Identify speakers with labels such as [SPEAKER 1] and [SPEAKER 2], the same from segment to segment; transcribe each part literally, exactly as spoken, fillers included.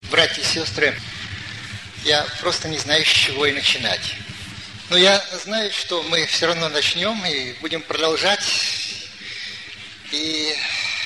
[SPEAKER 1] Братья и сестры, я просто не знаю, с чего и начинать. Но я знаю, что мы все равно начнем и будем продолжать. И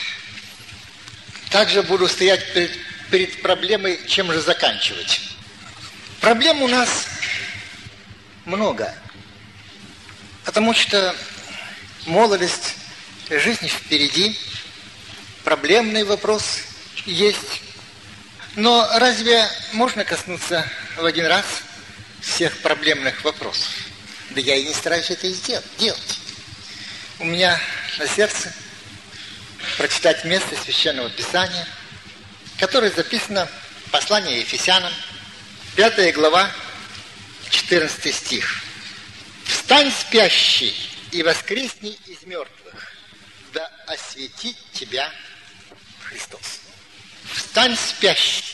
[SPEAKER 1] также буду стоять перед, перед проблемой, чем же заканчивать. Проблем у нас много. Потому что молодость, жизнь впереди, проблемный вопрос есть. Но разве можно коснуться в один раз всех проблемных вопросов? Да я и не стараюсь это делать. У меня на сердце прочитать место Священного Писания, которое записано в послании Ефесянам, пятая глава, четырнадцатый стих. «Встань, спящий, и воскресни из мертвых, да осветит тебя Христос». Встань, спящий,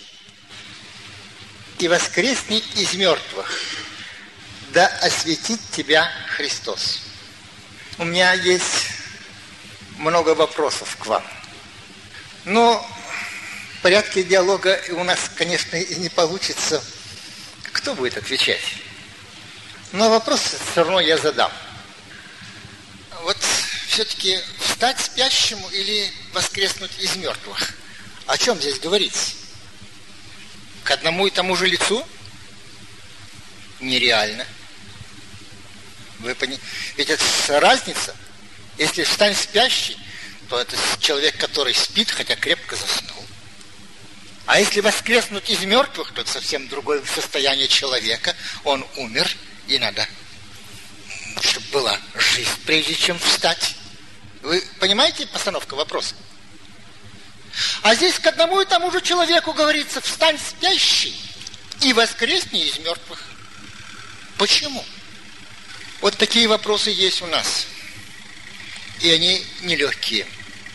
[SPEAKER 1] и воскресни из мертвых, да осветит тебя Христос. У меня есть много вопросов к вам. Но в порядке диалога у нас, конечно, и не получится. Кто будет отвечать? Но вопрос все равно я задам. Вот все-таки встать спящему или воскреснуть из мертвых? О чем здесь говорится? К одному и тому же лицу? Нереально. Вы пони... Ведь это разница. Если встань спящий, то это человек, который спит, хотя крепко заснул. А если воскреснуть из мертвых, то это совсем другое состояние человека. Он умер, и надо, чтобы была жизнь, прежде чем встать. Вы понимаете постановку вопроса? А здесь к одному и тому же человеку говорится: встань спящий и воскресни из мертвых. Почему? Вот такие вопросы есть у нас. И они нелегкие.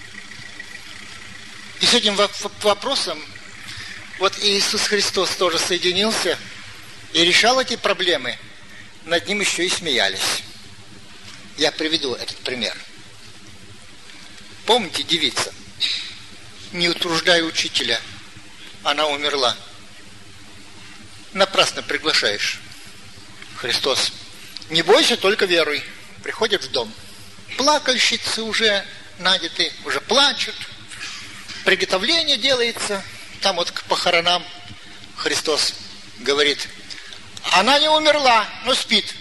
[SPEAKER 1] И с этим вопросом вот Иисус Христос тоже соединился и решал эти проблемы. Над ним еще и смеялись. Я приведу этот пример. Помните девица? Не утруждай учителя, она умерла. Напрасно приглашаешь. Христос: не бойся, только веруй. Приходят в дом. Плакальщицы уже надеты, уже плачут. Приготовление делается. Там вот к похоронам Христос говорит: она не умерла, но спит.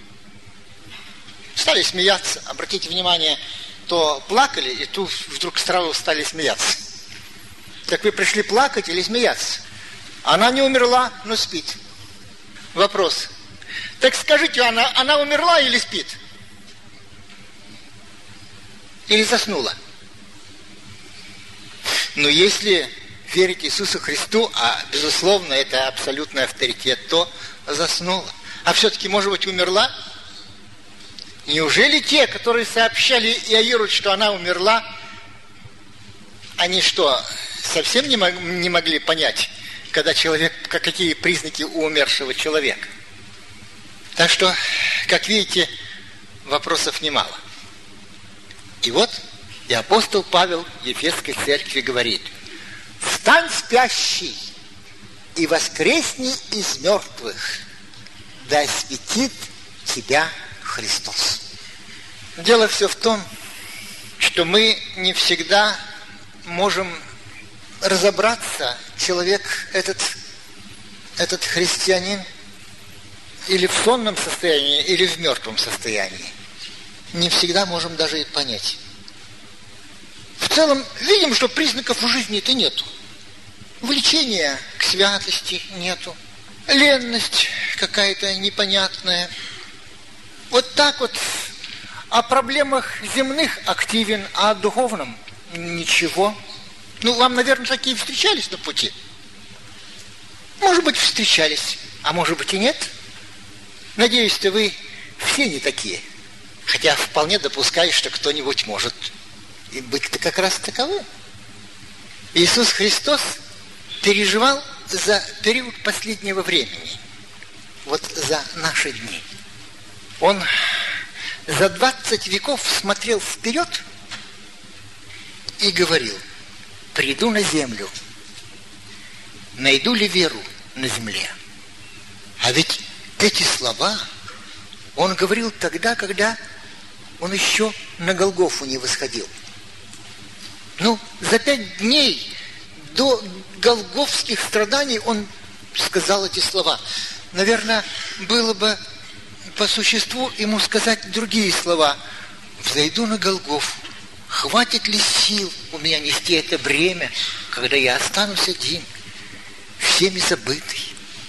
[SPEAKER 1] Стали смеяться. Обратите внимание, то плакали, и тут вдруг сразу стали смеяться. Так вы пришли плакать или смеяться? Она не умерла, но спит. Вопрос. Так скажите, она, она умерла или спит? Или заснула? Но если верить Иисусу Христу, а безусловно это абсолютный авторитет, то заснула. А все-таки, может быть, умерла? Неужели те, которые сообщали Иаиру, что она умерла, они что, совсем не, мог, не могли понять, когда человек, какие признаки у умершего человека? Так что, как видите, вопросов немало. И вот и апостол Павел Ефесской церкви говорит: встань, спящий, и воскресни из мертвых, да осветит тебя Христос. Дело все в том, что мы не всегда можем разобраться, человек этот, этот христианин, или в сонном состоянии, или в мертвом состоянии. Не всегда можем даже и понять. В целом, видим, что признаков у жизни-то нету. Влечения к святости нету. Ленность какая-то непонятная. Вот так вот о проблемах земных активен, а о духовном ничего. Ну, вам, наверное, такие встречались на пути? Может быть, встречались, а может быть и нет. Надеюсь, что вы все не такие. Хотя вполне допускаю, что кто-нибудь может и быть-то как раз таковым. Иисус Христос переживал за период последнего времени. Вот за наши дни. Он за двадцать веков смотрел вперед и говорил: приду на землю найду ли веру на земле? А ведь эти слова он говорил тогда, когда он еще на Голгофу не восходил. Ну, за пять дней до голгофских страданий он сказал эти слова. Наверное, было бы по существу ему сказать другие слова. «Взойду на Голгофу. Хватит ли сил у меня нести это бремя, когда я останусь один, всеми забытый?»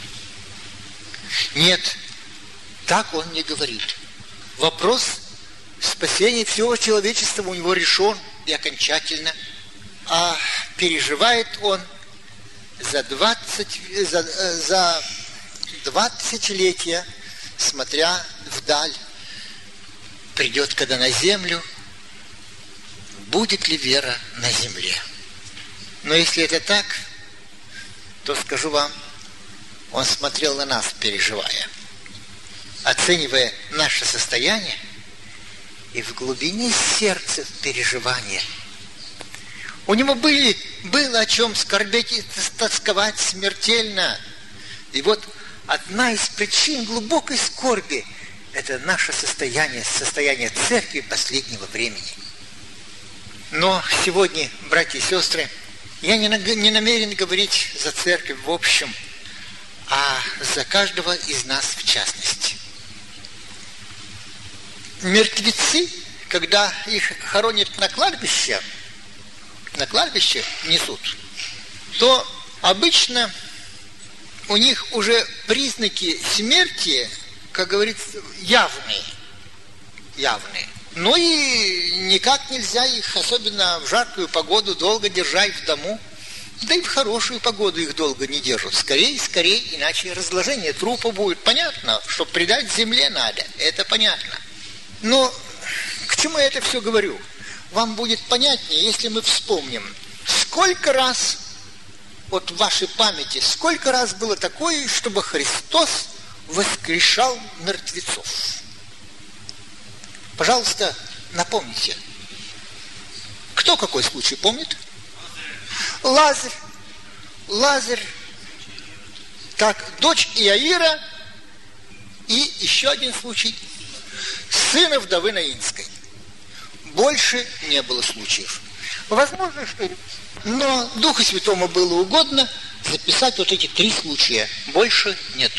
[SPEAKER 1] Нет, так он не говорит. Вопрос спасения всего человечества у него решен и окончательно. А переживает он за двадцать, за, за два тысячелетия, смотря вдаль. Придет, когда на землю, будет ли вера на земле. Но если это так, то скажу вам, он смотрел на нас, переживая, оценивая наше состояние, и в глубине сердца переживания. У него были, было о чем скорбеть и тосковать смертельно. И вот одна из причин глубокой скорби – это наше состояние, состояние церкви последнего времени. Но сегодня, братья и сестры, я не, не намерен говорить за церковь в общем, а за каждого из нас в частности. Мертвецы, когда их хоронят на кладбище, на кладбище несут, то обычно у них уже признаки смерти, как говорится, явные. Явные. Ну и никак нельзя их, особенно в жаркую погоду, долго держать в дому. Да и в хорошую погоду их долго не держат. Скорее, скорее, иначе разложение трупа будет. Понятно, что предать земле надо. Это понятно. Но к чему я это все говорю? Вам будет понятнее, если мы вспомним, сколько раз, вот в вашей памяти, сколько раз было такое, чтобы Христос воскрешал мертвецов. Пожалуйста, напомните. Кто какой случай помнит? Лазарь. Лазарь, как дочь Иаира, и еще один случай. Сына вдовы Наинской. Больше не было случаев. Возможно, что... Но Духу Святому было угодно записать вот эти три случая. Больше нет.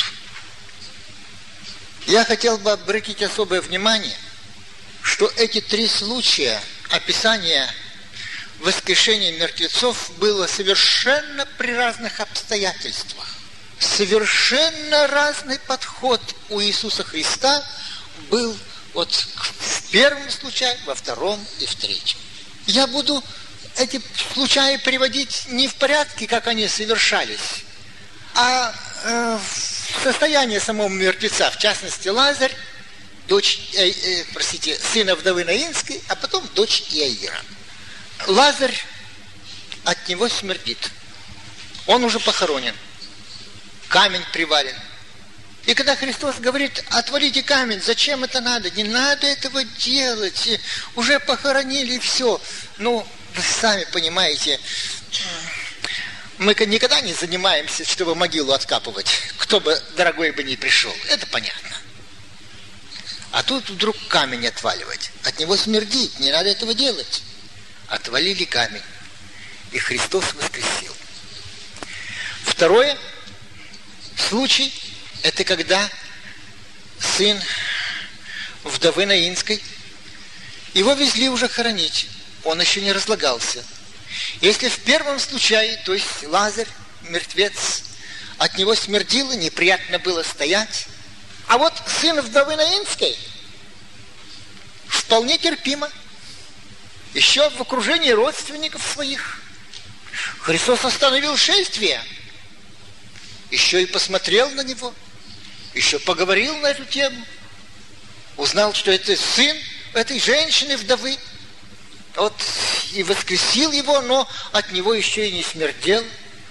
[SPEAKER 1] Я хотел бы обратить особое внимание, что эти три случая описания воскрешения мертвецов было совершенно при разных обстоятельствах. Совершенно разный подход у Иисуса Христа был вот в первом случае, во втором и в третьем. Я буду эти случаи приводить не в порядке, как они совершались, а э, в состояние самого мертвеца, в частности Лазарь, дочь, э, э, простите, сына вдовы Наинской, а потом дочь Иаира. Лазарь, от него смердит. Он уже похоронен. Камень привален. И когда Христос говорит, отвалите камень, зачем это надо? Не надо этого делать. Уже похоронили все. Ну, вы сами понимаете, мы никогда не занимаемся, чтобы могилу откапывать. Кто бы, дорогой, бы не пришел. Это понятно. А тут вдруг камень отваливать. От него смердит. Не надо этого делать. Отвалили камень. И Христос воскресил. Второе случай, это когда сын вдовы Наинской, его везли уже хоронить. Он еще не разлагался. Если в первом случае, то есть Лазарь, мертвец, от него смердило, неприятно было стоять. А вот сын вдовы Наинской вполне терпимо. Еще в окружении родственников своих. Христос остановил шествие. Еще и посмотрел на него. Еще поговорил на эту тему. Узнал, что это сын этой женщины, вдовы. Вот и воскресил его, но от него еще и не смердел.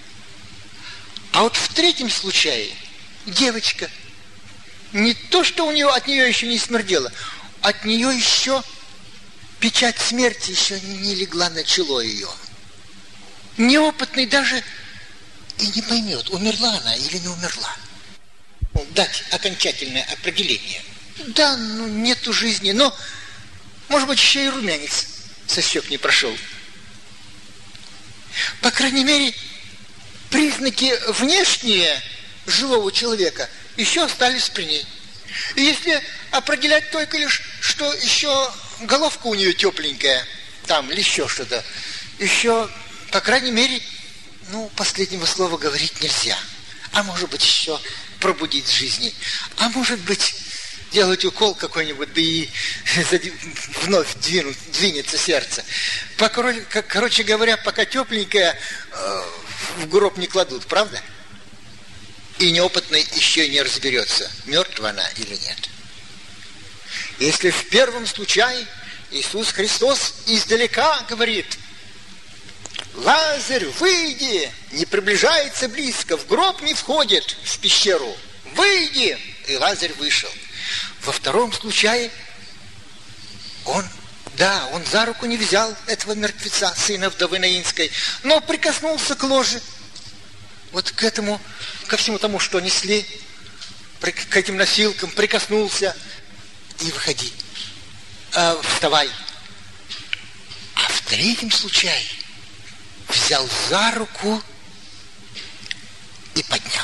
[SPEAKER 1] А вот в третьем случае девочка, не то, что у нее, от нее еще не смердело, от нее еще печать смерти еще не легла на чело ее. Неопытный даже и не поймет, умерла она или не умерла. Дать окончательное определение. Да, ну нету жизни, но, может быть, еще и румянец со щек не прошел. По крайней мере, признаки внешние живого человека еще остались при ней. И если определять только лишь, что еще головка у нее тепленькая, там, или еще что-то, еще, по крайней мере, ну, последнего слова говорить нельзя. А может быть, еще пробудить жизни. А может быть, делать укол какой-нибудь, да и вновь двинуть, двинется сердце. Покороче, короче говоря, пока тепленькое, э, в гроб не кладут, правда? И неопытный еще не разберется, мертва она или нет. Если в первом случае Иисус Христос издалека говорит: Лазарь, выйди, не приближается близко, в гроб не входит, в пещеру, выйди, и Лазарь вышел. Во втором случае он, да, он за руку не взял этого мертвеца, сына вдовы Наинской, но прикоснулся к ложе, вот к этому, ко всему тому, что несли, к этим носилкам, прикоснулся, и выходи, э, вставай. А в третьем случае взял за руку и поднял.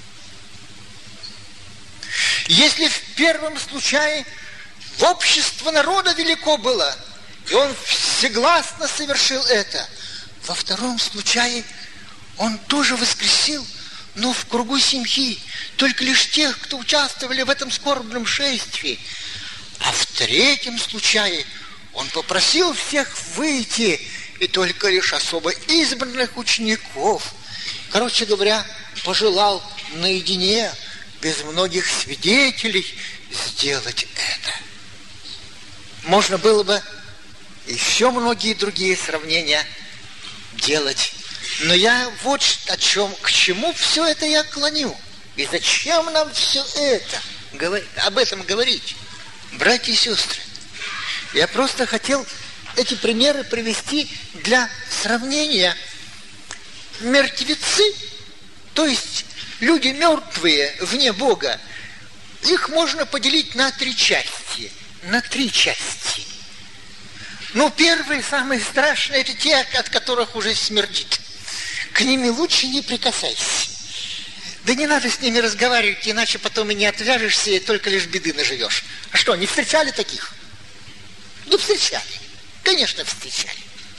[SPEAKER 1] Если в первом случае в общество народа велико было, и он всегласно совершил это, во втором случае он тоже воскресил, но в кругу семьи, только лишь тех, кто участвовали в этом скорбном шествии. А в третьем случае он попросил всех выйти, и только лишь особо избранных учеников, короче говоря, пожелал наедине, без многих свидетелей, сделать это. Можно было бы еще многие другие сравнения делать, но я вот о чем, к чему все это я клоню. И зачем нам все это, об этом говорить? Братья и сестры, я просто хотел эти примеры привести для сравнения. Мертвецы, то есть люди мертвые вне Бога, их можно поделить на три части. На три части. Ну, первые, самые страшные, это те, от которых уже смердит. К ним лучше не прикасайся. Да не надо с ними разговаривать, иначе потом и не отвяжешься, и только лишь беды наживешь. А что, не встречали таких? Ну, встречали. Конечно, встречали.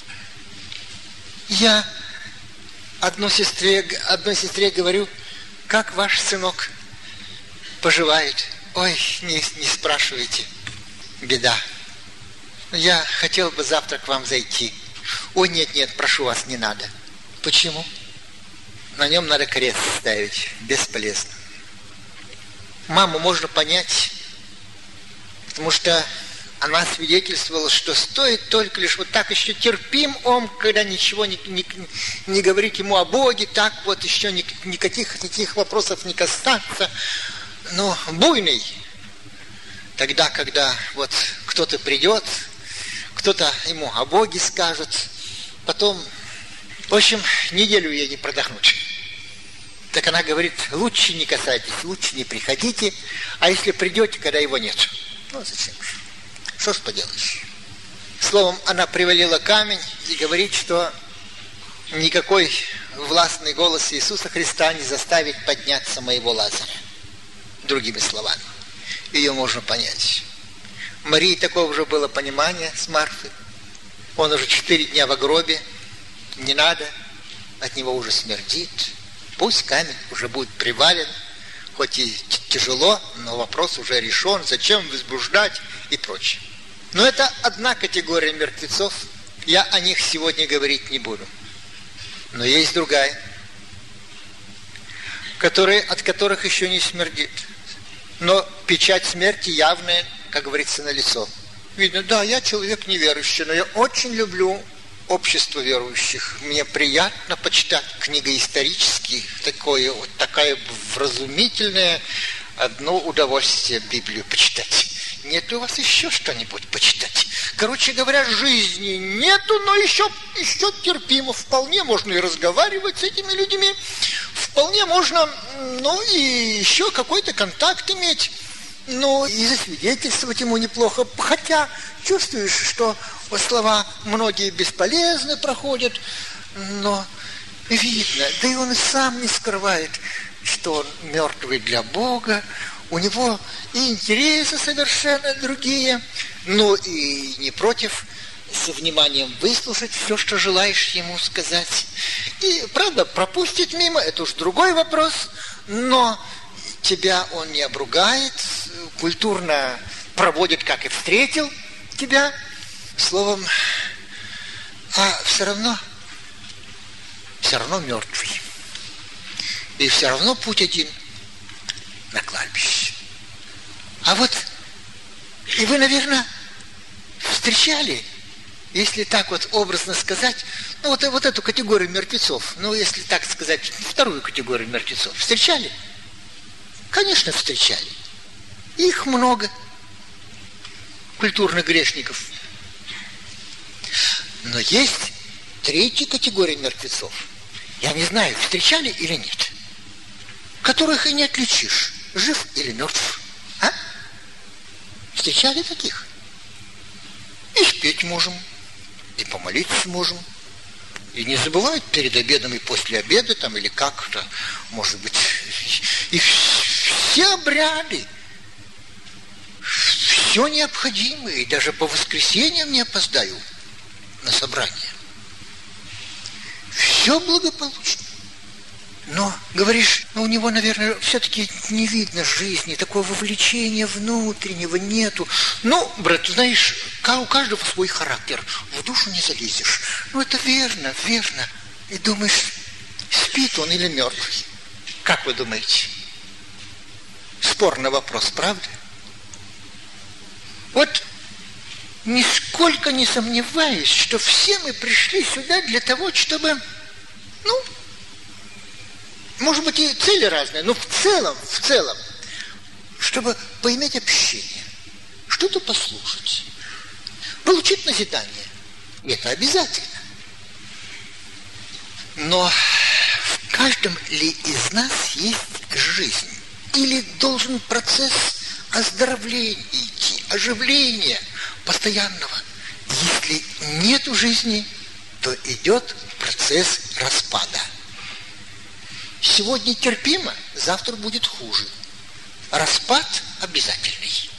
[SPEAKER 1] Я одной сестре, одной сестре говорю: как ваш сынок поживает? Ой, не, не спрашивайте. Беда. Я хотел бы завтра к вам зайти. Ой, нет, нет, прошу вас, не надо. Почему? На нем надо крест ставить. Бесполезно. Маму можно понять, потому что она свидетельствовала, что стоит только лишь вот так еще терпим он, когда ничего не, не, не говорить ему о Боге, так вот еще ни, никаких таких вопросов не касаться. Но буйный, тогда, когда вот кто-то придет, кто-то ему о Боге скажет, потом, в общем, неделю ей не продохнуть. Так она говорит: лучше не касайтесь, лучше не приходите, а если придете, когда его нет. Ну, зачем же? Что ж поделаешь? Словом, она привалила камень и говорит, что никакой властный голос Иисуса Христа не заставит подняться моего Лазаря. Другими словами, ее можно понять. Марии такого же было понимание с Марфой. Он уже четыре дня в гробе, не надо, от него уже смердит. Пусть камень уже будет привален, хоть и тяжело, но вопрос уже решен, зачем возбуждать и прочее. Но это одна категория мертвецов, я о них сегодня говорить не буду. Но есть другая, которые, от которых еще не смердит. Но печать смерти явная, как говорится, налицо. Видно, да, я человек неверующий, но я очень люблю общество верующих. Мне приятно почитать книги исторические, такое, вот такая вразумительная, одно удовольствие Библию почитать. Нет ли у вас еще что-нибудь почитать? короче говоря, жизни нету, но еще, еще терпимо. Вполне можно и разговаривать с этими людьми. Вполне можно, ну, и еще какой-то контакт иметь. Ну, и засвидетельствовать ему неплохо. Хотя чувствуешь, что слова многие бесполезны проходят, но видно, да и он и сам не скрывает, что он мертвый для Бога, у него и интересы совершенно другие, но и не против со вниманием выслушать все, что желаешь ему сказать. И, правда, пропустит мимо, это уж другой вопрос, но тебя он не обругает, культурно проводит, как и встретил тебя, словом, а все равно, все равно мертвый. И все равно путь один на кладбище. А вот, и вы, наверное, встречали, если так вот образно сказать, ну вот, вот эту категорию мертвецов, ну если так сказать, вторую категорию мертвецов, встречали? Конечно, встречали. Их много, культурных грешников. Но есть третья категория мертвецов. Я не знаю, встречали или нет, которых и не отличишь, жив или мертв. А? Встречали таких? И спеть можем, и помолиться можем. И не забывают перед обедом и после обеда, там, или как-то, может быть, и все обряды, все необходимое, и даже по воскресеньям не опоздаю на собрание. Все благополучно. Но, говоришь, ну, у него, наверное, все-таки не видно жизни, такого вовлечения внутреннего нету. Ну, брат, знаешь, у каждого свой характер, в душу не залезешь. Ну, это верно, верно. И думаешь, спит он или мертвый? Как вы думаете? Спорный вопрос, правда? Вот нисколько не сомневаюсь, что все мы пришли сюда для того, чтобы, ну, может быть, и цели разные, но в целом, в целом, чтобы поиметь общение, что-то послушать, получить назидание. Это обязательно. Но в каждом ли из нас есть жизнь? Или должен процесс оздоровления идти, оживления постоянного? Если нету жизни, то идет процесс распада. Сегодня терпимо, завтра будет хуже. Распад обязательный.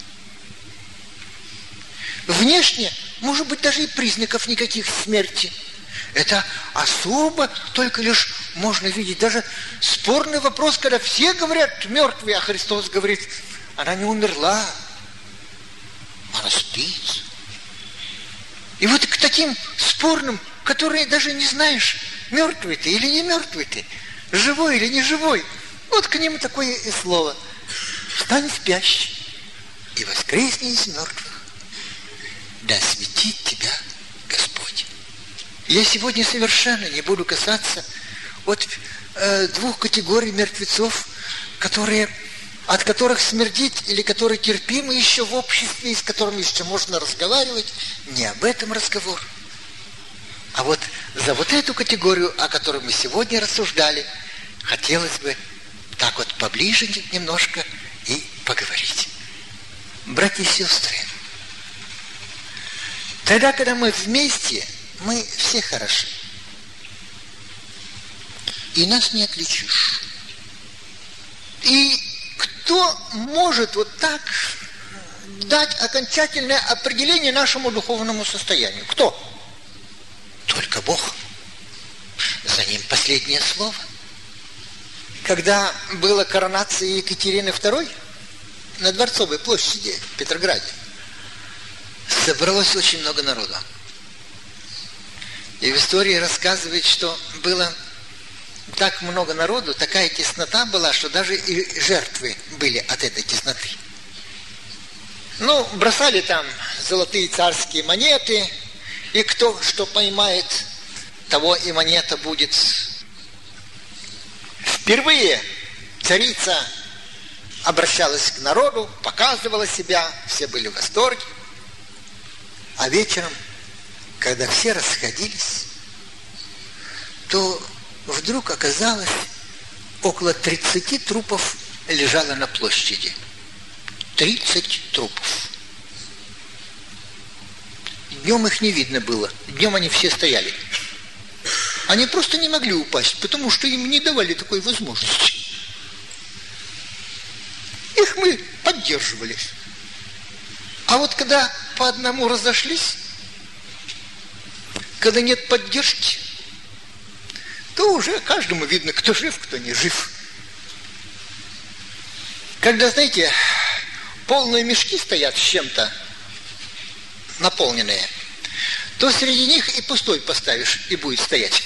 [SPEAKER 1] Внешне, может быть, даже и признаков никаких смерти. Это особо только лишь можно видеть. Даже спорный вопрос, когда все говорят мертвые, а Христос говорит, она не умерла, она спит. И вот к таким спорным, которые даже не знаешь, мертвый ты или не мертвый ты, живой или не живой, вот к ним такое и слово. Встань спящий и воскресни из мертвых, да осветит тебя Господь. Я сегодня совершенно не буду касаться вот э, двух категорий мертвецов, которые, от которых смердит или которые терпимы еще в обществе, и с которыми еще можно разговаривать. Не об этом разговор. А вот за вот эту категорию, о которой мы сегодня рассуждали, хотелось бы так вот поближе немножко и поговорить. Братья и сестры, тогда, когда мы вместе, мы все хороши. И нас не отличишь. И кто может вот так дать окончательное определение нашему духовному состоянию? Кто? Только Бог. За ним последнее слово. Когда была коронация Екатерины второй на Дворцовой площади в Петрограде, собралось очень много народу. И в истории рассказывает, что было так много народу, такая теснота была, что даже и жертвы были от этой тесноты. Ну, бросали там золотые царские монеты, и кто что поймает, того и монета будет. Впервые царица обращалась к народу, показывала себя, все были в восторге. А вечером, когда все расходились, то вдруг оказалось, около тридцати трупов лежало на площади. тридцать трупов. Днем их не видно было. Днем они все стояли. Они просто не могли упасть, потому что им не давали такой возможности. Их мы поддерживали. А вот когда по одному разошлись, когда нет поддержки, то уже каждому видно, кто жив, кто не жив. Когда, знаете, полные мешки стоят с чем-то, наполненные, то среди них и пустой поставишь, и будет стоять.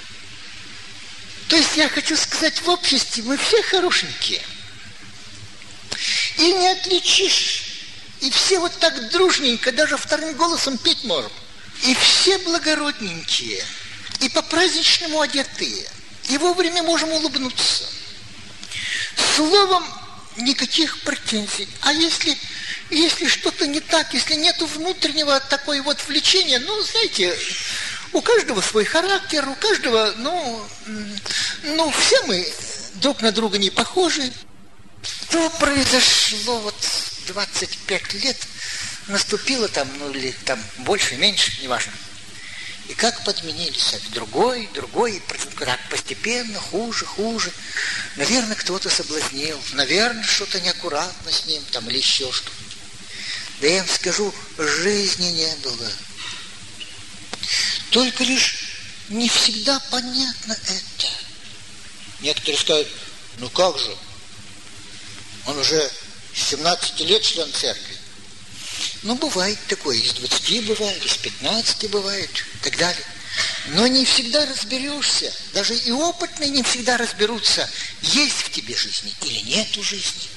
[SPEAKER 1] То есть я хочу сказать, в обществе мы все хорошенькие. И не отличишь. И все вот так дружненько, даже вторым голосом петь можем. И все благородненькие. И по-праздничному одетые. И вовремя можем улыбнуться. Словом, никаких претензий. А если, если что-то не так, если нету внутреннего такой вот влечения, ну, знаете, у каждого свой характер, у каждого, ну, ну, все мы друг на друга не похожи. Что произошло вот двадцать пять лет, наступило там, ну, или там больше, меньше, неважно. И как подменились, другой, другой, так постепенно, хуже, хуже. Наверное, кто-то соблазнил, наверное, что-то неаккуратно с ним, там, или еще что-то. Да я вам скажу, жизни не было. Только лишь не всегда понятно это. Некоторые скажут, ну как же, он уже с семнадцати лет член церкви. Ну, бывает такое, из двадцати бывает, из пятнадцати бывает, и так далее. Но не всегда разберешься, даже и опытные не всегда разберутся, есть в тебе жизни или нету жизни.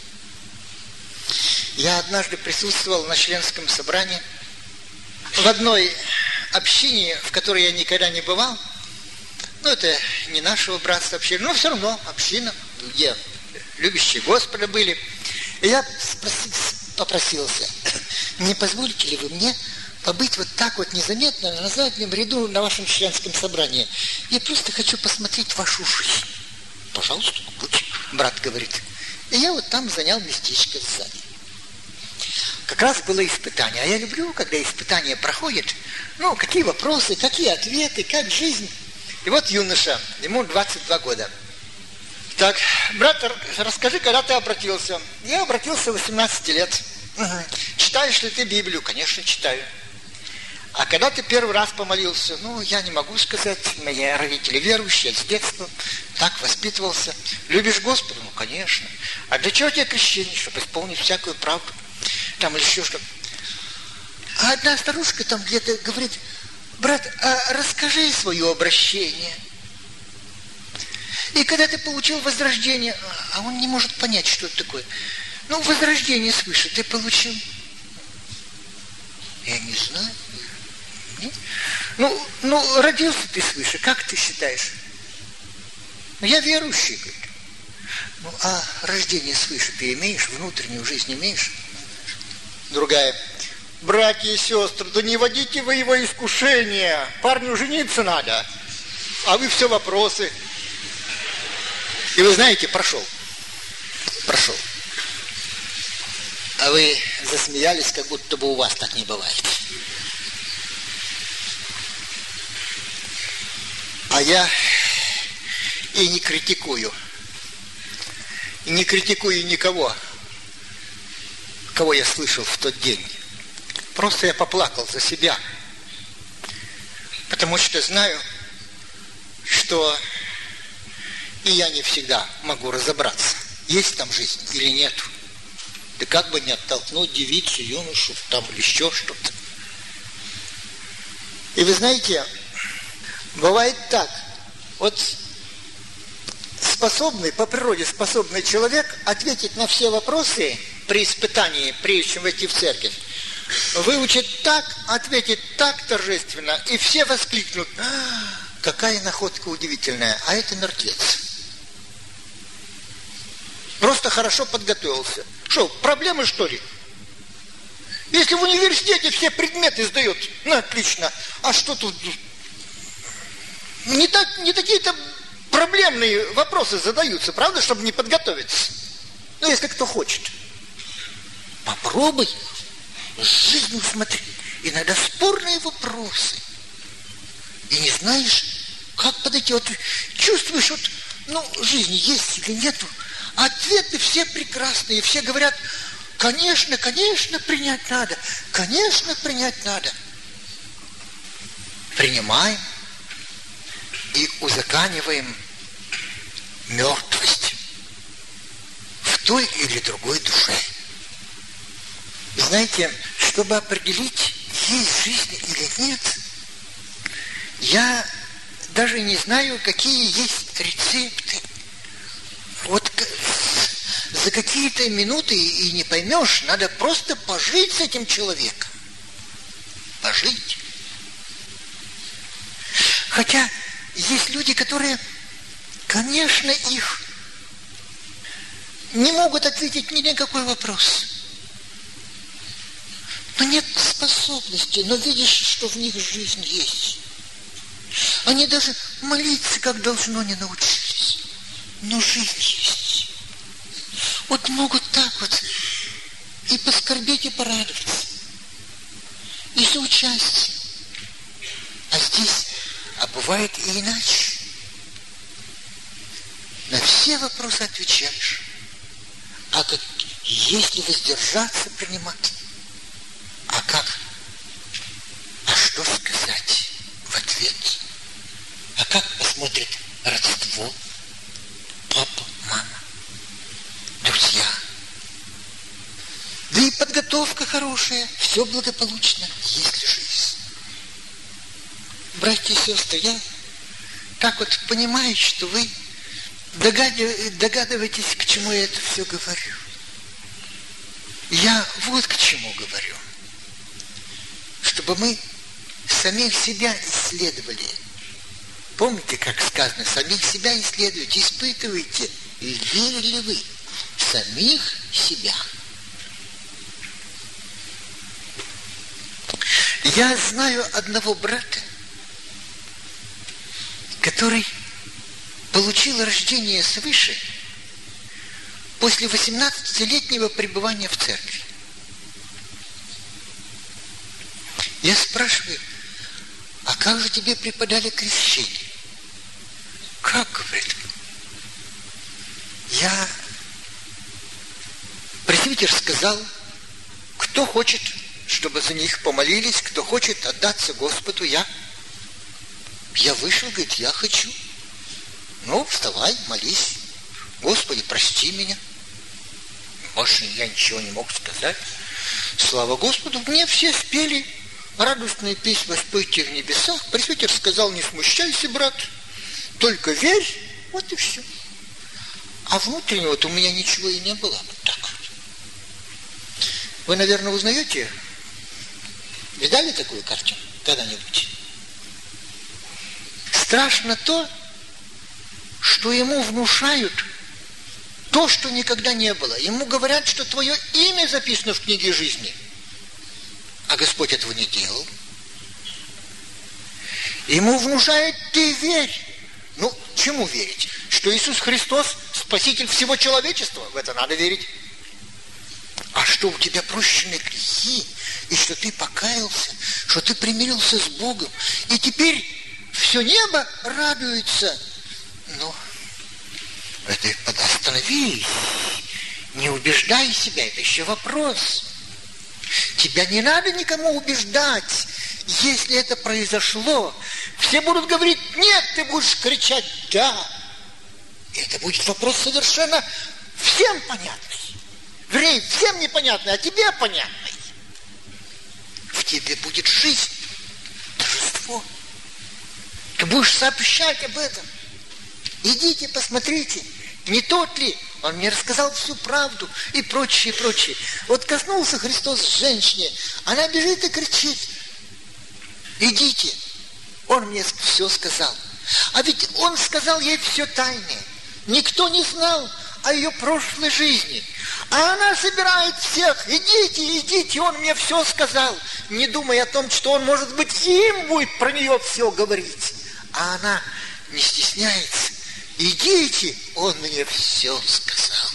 [SPEAKER 1] Я однажды присутствовал на членском собрании в одной общине, в которой я никогда не бывал. Ну, это не нашего братства общины, но все равно община, где любящие Господа были. И я спросил, попросился, не позволите ли вы мне побыть вот так вот незаметно на заднем ряду на вашем членском собрании? Я просто хочу посмотреть вашу жизнь. Пожалуйста, будь, брат говорит. И я вот там занял местечко сзади. Как раз было испытание. А я люблю, когда испытание проходит, ну, какие вопросы, какие ответы, как жизнь. И вот юноша, ему двадцать два года. Так, брат, расскажи, когда ты обратился? Я обратился в восемнадцать лет. Угу. Читаешь ли ты Библию? Конечно, читаю. А когда ты первый раз помолился? Ну, я не могу сказать. Мои родители верующие, с детства так воспитывался. Любишь Господа? Ну, конечно. А для чего тебе крещение? Чтобы исполнить всякую правду. Там или еще что-то. А одна старушка там где-то говорит, брат, а расскажи свое обращение. И когда ты получил возрождение, а он не может понять, что это такое. Ну, возрождение свыше ты получил. Я не знаю. Нет? Ну, ну, родился ты свыше, как ты считаешь? Ну, я верующий, говорит. Ну, а рождение свыше ты имеешь, внутреннюю жизнь имеешь? Другая. Братья и сестры, да не водите вы его искушения. Парню жениться надо. А вы все вопросы. И вы знаете, прошел. Прошел. А вы засмеялись, как будто бы у вас так не бывает. А я и не критикую. И не критикую никого, кого я слышал в тот день. Просто я поплакал за себя. Потому что знаю, что и я не всегда могу разобраться, есть там жизнь или нет. Да как бы не оттолкнуть девицу, юношу, там или еще что-то. И вы знаете, бывает так. Вот способный, по природе способный человек ответить на все вопросы при испытании, прежде чем войти в церковь, выучит так, ответит так торжественно, и все воскликнут: а, какая находка удивительная, а это мертвец. Просто хорошо подготовился. Что, проблемы, что ли? Если в университете все предметы сдают, ну отлично, а что тут? Не, так, не такие-то проблемные вопросы задаются, правда, чтобы не подготовиться. Ну, если кто хочет. Попробуй жизнь смотри. Иногда спорные вопросы. И не знаешь, как подойти. Вот чувствуешь, вот, ну, жизнь есть или нету. А ответы все прекрасные. Все говорят, конечно, конечно, принять надо. Конечно, принять надо. Принимаем и узаканиваем мертвость в той или другой душе. И знаете, чтобы определить, есть жизнь или нет, я даже не знаю, какие есть рецепты. Вот за какие-то минуты и не поймешь, надо просто пожить с этим человеком. Пожить. Хотя есть люди, которые, конечно, их не могут ответить ни на какой вопрос. Но нет способности, но видишь, что в них жизнь есть. Они даже молиться как должно не научились. Но жизнь есть. Вот могут так вот и поскорбеть, и порадоваться. И соучастие. А здесь, а бывает и иначе. На все вопросы отвечаешь. А как, если воздержаться принимать? А как? А что сказать в ответ? А как посмотрит родство? Папа, мама, друзья. Да и подготовка хорошая, все благополучно, если жизнь. Братья и сестры, я так вот понимаю, что вы догадываетесь, к чему я это все говорю. Я вот к чему говорю. Чтобы мы самих себя исследовали. Помните, как сказано, самих себя исследуйте, испытывайте, верили ли вы в самих себя. Я знаю одного брата, который получил рождение свыше после восемнадцатилетнего пребывания в церкви. Я спрашиваю, а как же тебе преподали крещение? Как, говорит? Я, пресвитер сказал, кто хочет, чтобы за них помолились, кто хочет отдаться Господу, я. Я вышел, говорит, я хочу. Ну, вставай, молись. Господи, прости меня. Больше я ничего не мог сказать. Слава Господу, мне все спели радостные песни «Воспойте в небесах». Пресвитер сказал, не смущайся, брат, только верь, вот и все. А внутреннего вот у меня ничего и не было. Вот так. Вы, наверное, узнаете? Видали такую картину когда-нибудь? Страшно то, что ему внушают то, что никогда не было. Ему говорят, что твое имя записано в книге жизни. А Господь этого не делал. Ему внушают, ты верь. Ну, чему верить? Что Иисус Христос Спаситель всего человечества? В это надо верить. А что у тебя прощены грехи, и что ты покаялся, что ты примирился с Богом, и теперь все небо радуется. Ну, это остановись. Не убеждай себя, это еще вопрос. Тебя не надо никому убеждать. Если это произошло, все будут говорить нет, ты будешь кричать да. И это будет вопрос совершенно всем понятный. Вернее, всем непонятный, а тебе понятный. В тебе будет жизнь, торжество. Ты будешь сообщать об этом. Идите, посмотрите, не тот ли? Он мне рассказал всю правду и прочее, и прочее. Вот коснулся Христос женщине, она бежит и кричит. Идите. Он мне все сказал. А ведь он сказал ей все тайное. Никто не знал, о ее прошлой жизни. А она собирает всех: идите, идите, он мне все сказал, не думая о том, что он, может быть, им будет про нее все говорить. А она не стесняется: идите, он мне все сказал.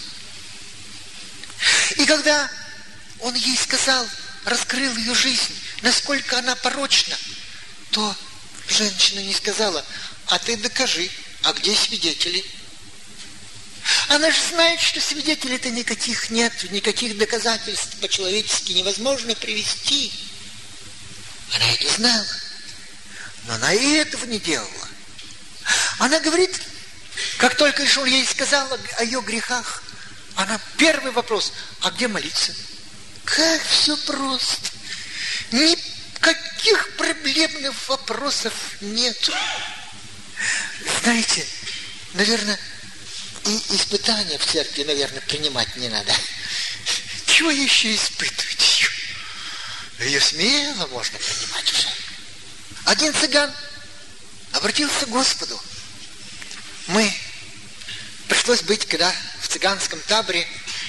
[SPEAKER 1] И когда он ей сказал, раскрыл ее жизнь, насколько она порочна, то женщина не сказала: а ты докажи, а где свидетели? Она же знает, что свидетелей-то никаких нет, никаких доказательств по-человечески невозможно привести. Она это знала, но она и этого не делала. Она говорит, как только он ей сказал о ее грехах, она первый вопрос: а где молиться? Как все просто. Никаких проблемных вопросов нет. Знаете, наверное, и испытания в церкви, наверное, принимать не надо. Чего еще испытывать ее? Ее смело можно принимать уже. Один цыган обратился к Господу. Мы пришлось быть, когда в цыганском таборе.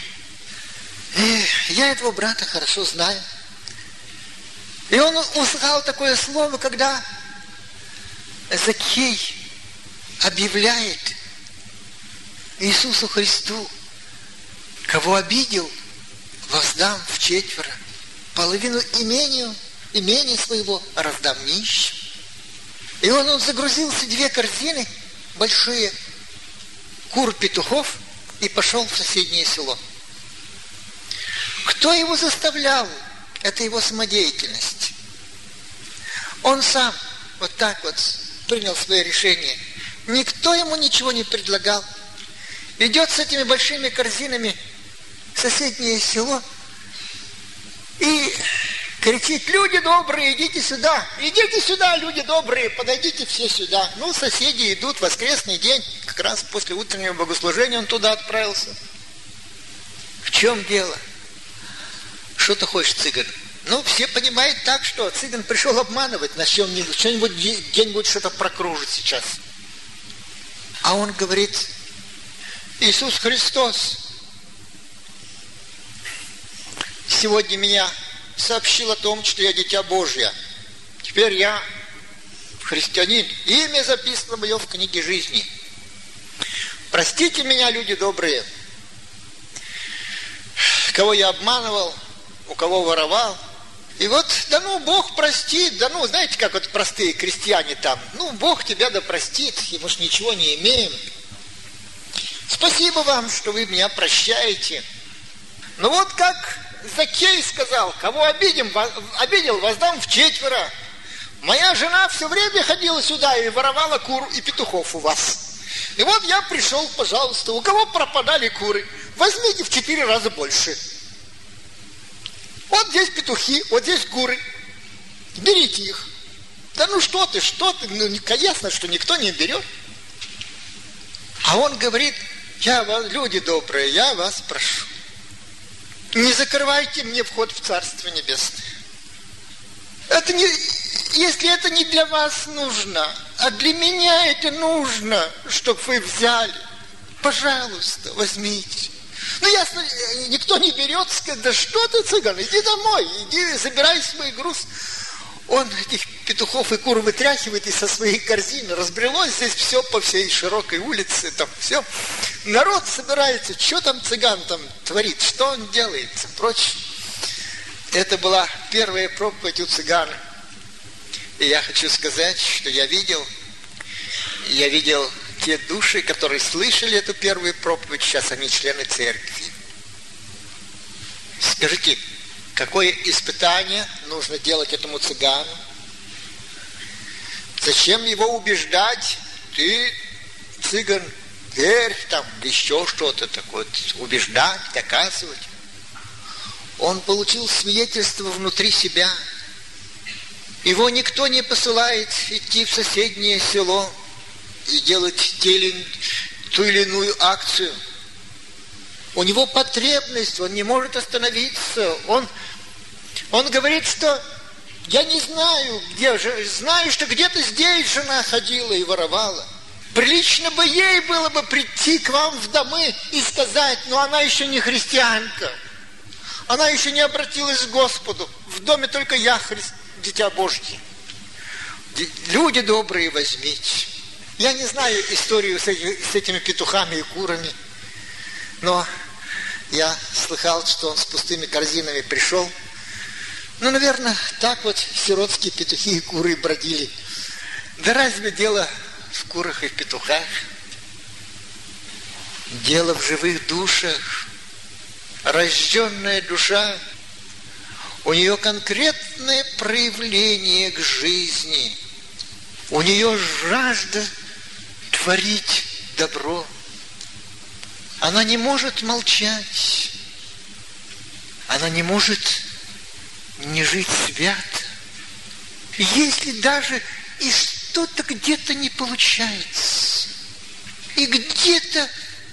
[SPEAKER 1] И я этого брата хорошо знаю. И он услыхал такое слово, когда Закхей объявляет Иисусу Христу: кого обидел, воздам вчетверо, половину имению, имения своего раздам нищим. И он, он загрузился две корзины большие кур петухов и пошел в соседнее село. Кто его заставлял? Это его самодеятельность. Он сам вот так вот принял свое решение. Никто ему ничего не предлагал. Идет с этими большими корзинами в соседнее село и кричит: люди добрые, идите сюда, идите сюда, люди добрые, подойдите все сюда. Ну, соседи идут, воскресный день, как раз после утреннего богослужения он туда отправился. В чем дело? Что ты хочешь, цыган? Ну, все понимают так, что цыган пришел обманывать, на чем-нибудь, что-нибудь где-нибудь что-то прокружит сейчас. А он говорит: Иисус Христос сегодня меня сообщил о том, что я дитя Божье. Теперь я христианин. Имя записано мое в книге жизни. Простите меня, люди добрые, кого я обманывал, у кого воровал. И вот, да ну, Бог простит, да ну, знаете, как вот простые крестьяне там, ну, Бог тебя да простит, и мы ж ничего не имеем. Спасибо вам, что вы меня прощаете. Ну вот как Закхей сказал: кого обидим, обидел, воздам вчетверо. Моя жена все время ходила сюда и воровала кур и петухов у вас. И вот я пришел, пожалуйста, у кого пропадали куры, возьмите в четыре раза больше. Вот здесь петухи, вот здесь куры. Берите их. Да ну что ты, что ты, ну ясно, что никто не берет. А он говорит: я вас, люди добрые, я вас прошу, не закрывайте мне вход в Царство Небесное. Это не, если это не для вас нужно, а для меня это нужно, чтобы вы взяли, пожалуйста, возьмите. Ну, ясно, никто не берет, сказать: да что ты, цыган, иди домой, иди, забирай свой груз. Он этих петухов и кур вытряхивает и со своей корзины. Разбрелось здесь все по всей широкой улице, там все. Народ собирается, что там цыган там творит, что он делает, и прочее. Это была первая проповедь у цыгана. И я хочу сказать, что я видел, я видел те души, которые слышали эту первую проповедь, сейчас они члены церкви. Скажите, какое испытание нужно делать этому цыгану? Зачем его убеждать? Ты, цыган, верь там, еще что-то такое, убеждать, доказывать. Он получил свидетельство внутри себя. Его никто не посылает идти в соседнее село и делать те или, ту или иную акцию. У него потребность, он не может остановиться. Он, он говорит, что я не знаю, где же, знаю, что где-то здесь жена ходила и воровала. Прилично бы ей было бы прийти к вам в домы и сказать: но она еще не христианка, она еще не обратилась к Господу, в доме только я, Христ, дитя Божье. Люди добрые, возьмите. Я не знаю историю с, эти, с этими петухами и курами, но я слыхал, что он с пустыми корзинами пришел. Ну, наверное, так вот сиротские петухи и куры бродили. Да разве дело в курах и в петухах? Дело в живых душах. Рожденная душа, у нее конкретное проявление к жизни. У нее жажда творить добро. Она не может молчать. Она не может не жить свято. Если даже и что-то где-то не получается, и где-то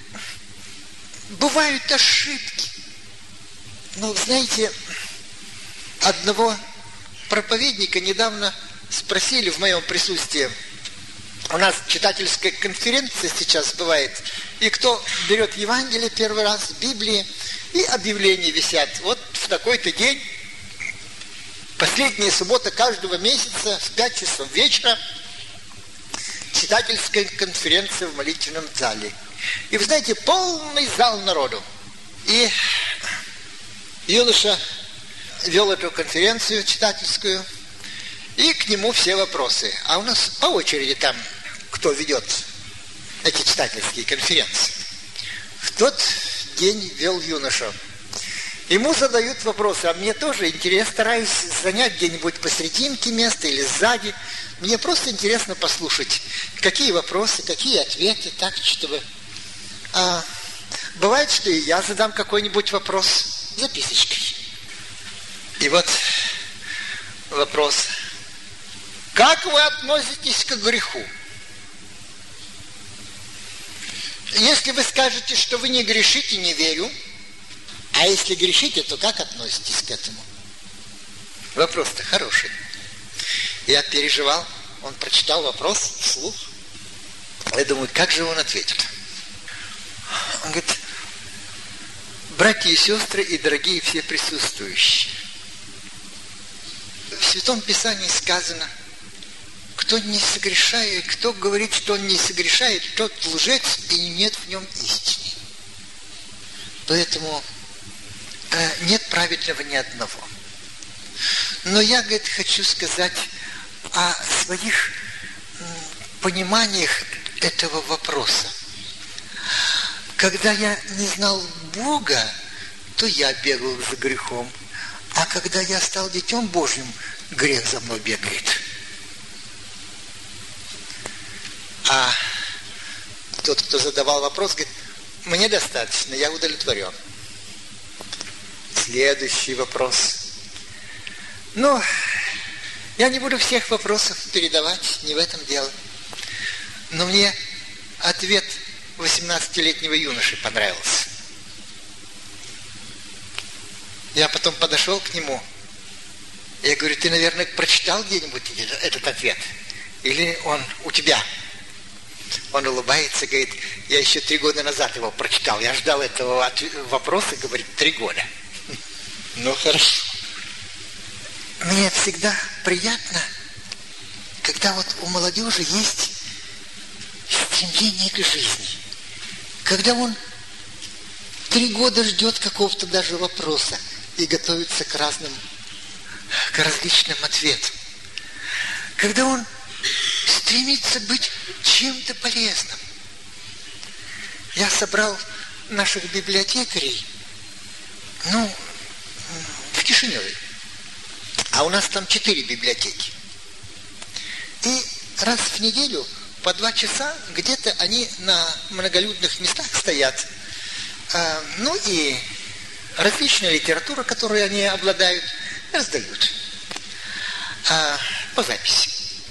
[SPEAKER 1] бывают ошибки. Но, знаете, одного проповедника недавно спросили в моем присутствии. У нас читательская конференция сейчас бывает, и кто берет Евангелие первый раз, Библии, и объявления висят. Вот в такой-то день, последняя суббота каждого месяца, в пять часов вечера, читательская конференция в молитвенном зале. И вы знаете, полный зал народу. И юноша вел эту конференцию читательскую, и к нему все вопросы. А у нас по очереди там, кто ведет эти читательские конференции. В тот день вел юноша. Ему задают вопросы, а мне тоже интересно, стараюсь занять где-нибудь посерединке места или сзади. Мне просто интересно послушать, какие вопросы, какие ответы, так, чтобы... А, бывает, что и я задам какой-нибудь вопрос записочкой. И вот вопрос. Как вы относитесь к греху? Если вы скажете, что вы не грешите, не верю. А если грешите, то как относитесь к этому? Вопрос-то хороший. Я переживал. Он прочитал вопрос вслух. Я думаю, как же он ответит? Он говорит: братья и сестры и дорогие все присутствующие, в Святом Писании сказано: кто не согрешает, кто говорит, что он не согрешает, тот лжец, и нет в нем истины. Поэтому э, нет праведного ни одного. Но я, говорит, хочу сказать о своих м, пониманиях этого вопроса. Когда я не знал Бога, то я бегал за грехом. А когда я стал Детем Божьим, грех за мной бегает. А тот, кто задавал вопрос, говорит: мне достаточно, я удовлетворен. Следующий вопрос. Ну, я не буду всех вопросов передавать, не в этом дело. Но мне ответ восемнадцатилетнего юноши понравился. Я потом подошел к нему. Я говорю: ты, наверное, прочитал где-нибудь этот ответ? Или он у тебя? Он улыбается, говорит: я еще три года назад его прочитал. Я ждал этого вопроса, говорит, три года. Ну, хорошо. Мне всегда приятно, когда вот у молодежи есть стремление к жизни. Когда он три года ждет какого-то даже вопроса и готовится к разным, к различным ответам. Когда он стремится быть чем-то полезным. Я собрал наших библиотекарей, ну, в Кишиневе. А у нас там четыре библиотеки. И раз в неделю по два часа где-то они на многолюдных местах стоят. А, ну и различная литература, которую они обладают, раздают а, по записи.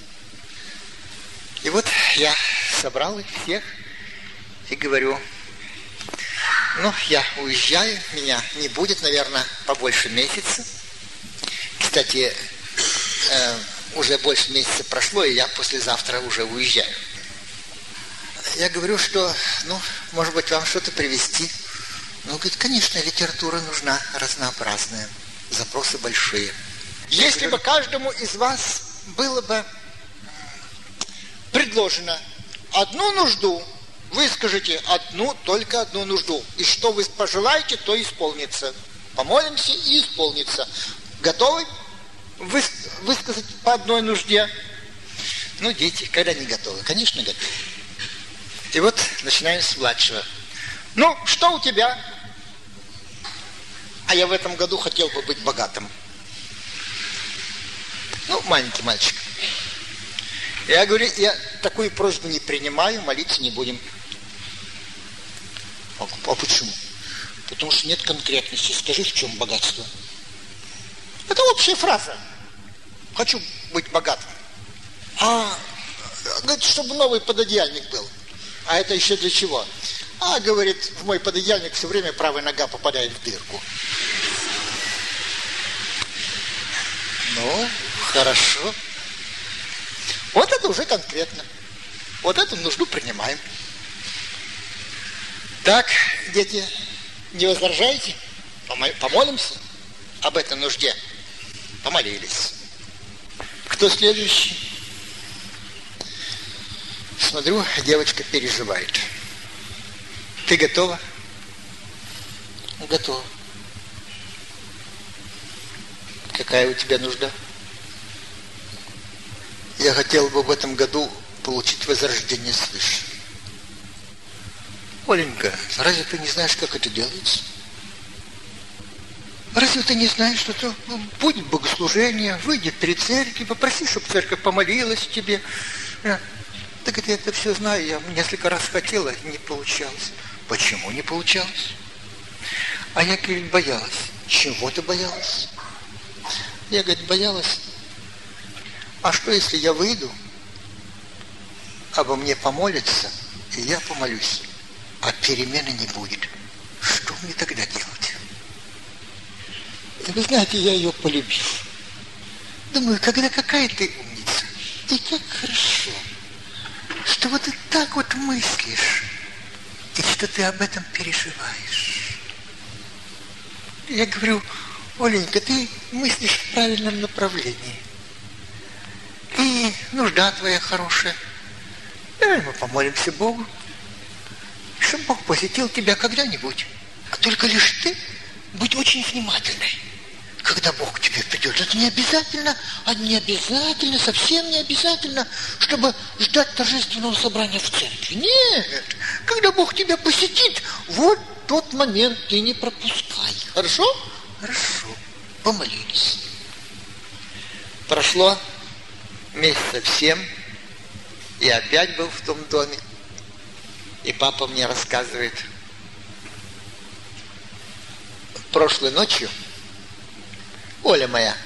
[SPEAKER 1] И вот я собрал их всех и говорю: ну, я уезжаю, меня не будет, наверное, побольше месяца. Кстати, э, уже больше месяца прошло, и я послезавтра уже уезжаю. я говорю, что, ну, может быть, вам что-то привезти. Ну, говорит, конечно, литература нужна разнообразная, запросы большие. Если бы каждому из вас было бы предложено одну нужду, вы скажете одну, только одну нужду. И что вы пожелаете, то исполнится. Помолимся и исполнится. Готовы выс- высказать по одной нужде? Ну, дети, когда не готовы? Конечно, готовы. И вот начинаем с младшего. Ну, что у тебя? А я в этом году хотел бы быть богатым. Ну, маленький мальчик. Я говорю, я такую просьбу не принимаю, молиться не будем. А, а почему? Потому что нет конкретности. Скажи, в чем богатство? Это общая фраза. Хочу быть богатым. А, говорит, чтобы новый пододеяльник был. А это еще для чего? А, говорит, в мой пододеяльник все время правая нога попадает в дырку. Ну, хорошо. Вот это уже конкретно. Вот эту нужду принимаем. Так, дети, не возражаете? Помолимся об этой нужде. Помолились. Кто следующий? Смотрю, девочка переживает. Ты готова? Готова. Какая у тебя нужда? Я хотел бы в этом году получить возрождение свыше. Оленька, разве ты не знаешь, как это делается? Разве ты не знаешь, что это будет богослужение, выйди перед церковью, попроси, чтобы церковь помолилась тебе. Так это я это все знаю, я несколько раз хотела, не получалось. Почему не получалось? А я, говорит, боялась. Чего ты боялась? Я, говорит, боялась. А что, если я выйду, обо мне помолятся, и я помолюсь, а перемены не будет? Что мне тогда делать? И вы знаете, я ее полюбил. Думаю, когда какая ты умница, и как хорошо, что вот ты так вот мыслишь, и что ты об этом переживаешь. Я говорю, Оленька, ты мыслишь в правильном направлении. И нужда твоя хорошая. Давай мы помолимся Богу, чтобы Бог посетил тебя когда-нибудь. А только лишь ты будь очень внимательной, когда Бог к тебе придет. Это не обязательно, а не обязательно, совсем не обязательно, чтобы ждать торжественного собрания в церкви. Нет, когда Бог тебя посетит, вот тот момент ты не пропускай. Хорошо? Хорошо. Помолились. Прошло месяцев семь, и опять был в том доме. И папа мне рассказывает, прошлой ночью Оля моя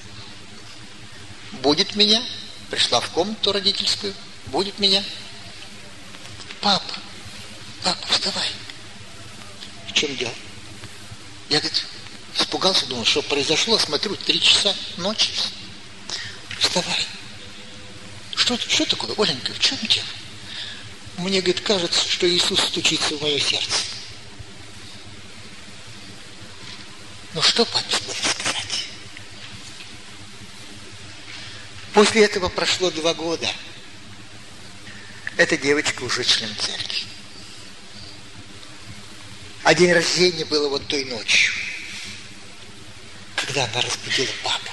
[SPEAKER 1] будет меня, пришла в комнату родительскую, будет меня. Папа, папа, вставай. В чем дело? Я, говорит, испугался, думал, что произошло, смотрю, три часа ночи. Вставай. Что, что такое, Оленька, в чем дело? Мне, говорит, кажется, что Иисус стучится в мое сердце. Ну что папе было сказать? После этого прошло два года. Эта девочка уже член церкви. А день рождения было вот той ночью, когда она разбудила папу.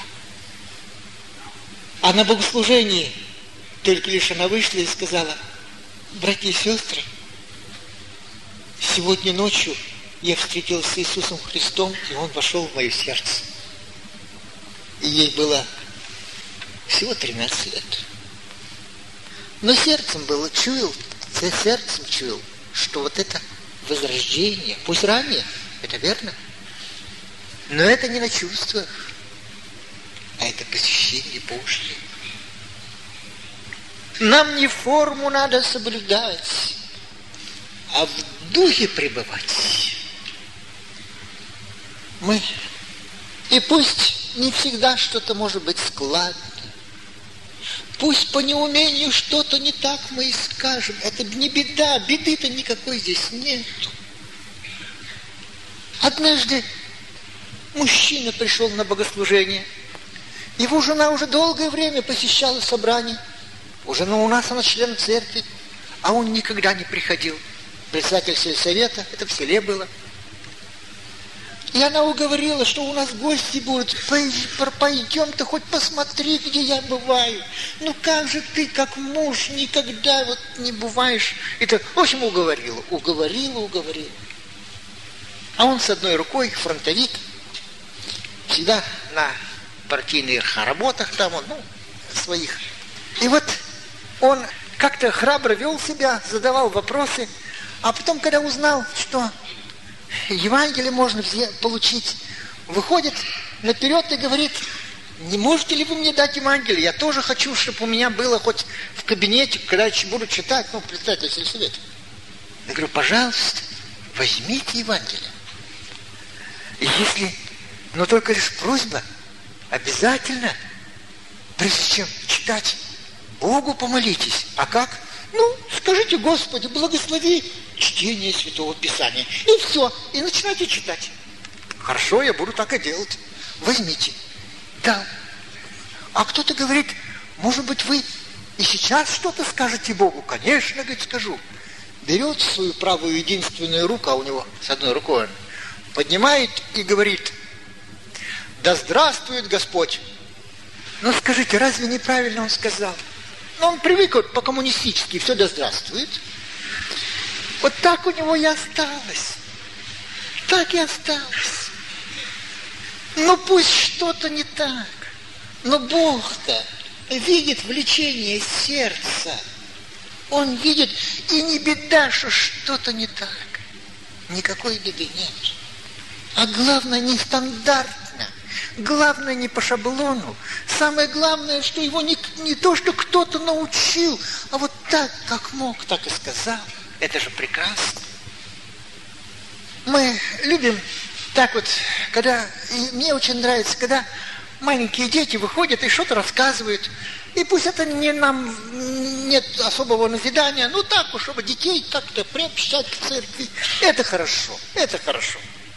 [SPEAKER 1] А на богослужении только лишь она вышла и сказала: братья и сестры, сегодня ночью я встретилась с Иисусом Христом, и Он вошел в мое сердце. И ей было всего тринадцать лет. Но сердцем было, чуял, сердцем чуял, что вот это возрождение, пусть ранее, это верно, но это не на чувствах, а это посещение Божье. Нам не форму надо соблюдать, а в духе пребывать. Мы, и пусть не всегда что-то может быть складно, Пусть по неумению что-то не так мы и скажем. Это не беда, беды-то никакой здесь нету. Однажды мужчина пришел на богослужение. Его жена уже долгое время посещала собрание. У жены у нас она член церкви, а он никогда не приходил. Председатель сельсовета, это в селе было. И она уговорила, что у нас гости будут. Пойдем-то хоть посмотри, где я бываю. Ну как же ты, как муж, никогда вот не бываешь. И так, в общем, уговорила, уговорила, уговорила. А он с одной рукой, фронтовик, всегда на партийных работах там, он, ну, своих. И вот он как-то храбро вел себя, задавал вопросы, а потом, когда узнал, что Евангелие можно взять, получить, выходит наперед и говорит: не можете ли вы мне дать Евангелие? Я тоже хочу, чтобы у меня было хоть в кабинете, когда я буду читать, ну, председатель сельсовета. Я говорю: пожалуйста, возьмите Евангелие. И если, но только лишь просьба, обязательно, прежде чем читать, Богу помолитесь. А как? Ну, скажите: Господи, благослови чтение Святого Писания. И все, и начинайте читать. Хорошо, я буду так и делать. Возьмите. Да. А кто-то говорит: может быть, вы и сейчас что-то скажете Богу? Конечно, говорит, скажу. Берет свою правую единственную руку, а у него с одной рукой он поднимает и говорит: да здравствует Господь. Ну скажите, разве неправильно он сказал? Ну он привык вот по-коммунистически, все да здравствует. Вот так у него и осталось. Так и осталось. Ну пусть что-то не так. Но Бог-то видит влечение сердца. Он видит, и не беда, что что-то не так. Никакой беды нет. А главное, нестандартно. Главное, не по шаблону. Самое главное, что его не, не то, что кто-то научил, а вот так, как мог, так и сказал. Это же прекрасно. Мы любим так вот, когда, и мне очень нравится, когда маленькие дети выходят и что-то рассказывают. И пусть это не нам, нет особого назидания, ну так уж, чтобы детей как-то приобщать к церкви. Это хорошо, это хорошо.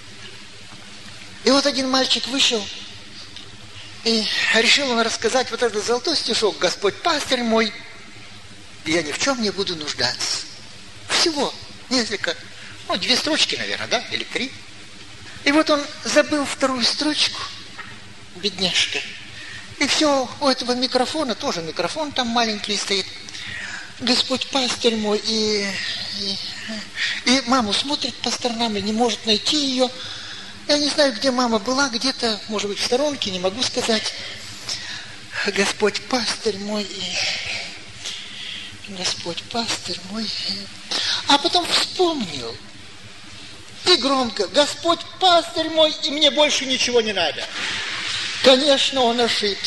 [SPEAKER 1] И вот один мальчик вышел, и решил он рассказать вот этот золотой стишок: Господь пастырь мой, и я ни в чем не буду нуждаться. Всего несколько, ну, две строчки, наверное, да, или три. И вот он забыл вторую строчку, бедняжка. И все, у этого микрофона, тоже микрофон там маленький стоит. Господь пастырь мой, и, и, и маму смотрит по сторонам и не может найти ее. Я не знаю, где мама была, где-то, может быть, в сторонке, не могу сказать. Господь пастырь мой, и Господь пастырь мой. А потом вспомнил. И громко: Господь пастырь мой, и мне больше ничего не надо. Конечно, он ошибся.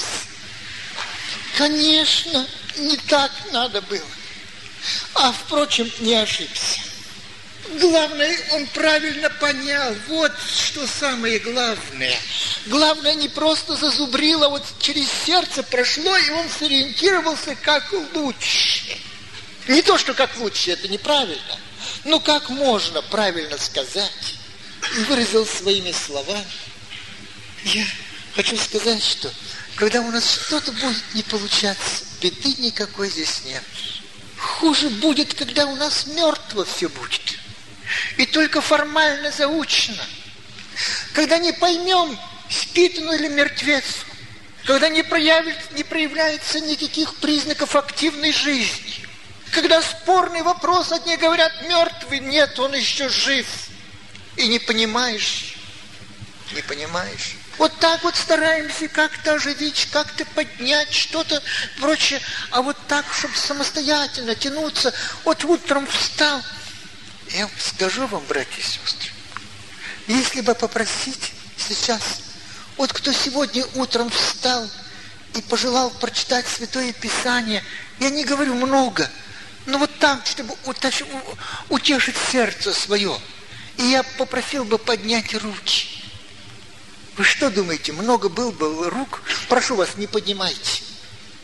[SPEAKER 1] Конечно, не так надо было. А, впрочем, не ошибся. Главное, он правильно понял. Вот что самое главное. Главное, не просто зазубрило, вот через сердце прошло, и он сориентировался как лучше. Не то, что как лучше, это неправильно. Но как можно правильно сказать? И выразил своими словами. Я хочу сказать, что когда у нас что-то будет не получаться, беды никакой здесь нет. Хуже будет, когда у нас мертво все будет. И только формально заучено. Когда не поймем, спит он или мертвец. Когда не, проявит, не проявляется никаких признаков активной жизни. Когда спорный вопрос, одни говорят мертвый, нет, он еще жив. И не понимаешь, не понимаешь. Вот так вот стараемся как-то оживить, как-то поднять что-то прочее. А вот так, чтобы самостоятельно тянуться. Вот утром встал. Я скажу вам, братья и сестры, если бы попросить сейчас, вот кто сегодня утром встал и пожелал прочитать Святое Писание, я не говорю много, но вот так, чтобы утешить сердце свое, и я попросил бы поднять руки. Вы что думаете, много было бы рук? Прошу вас, не поднимайте.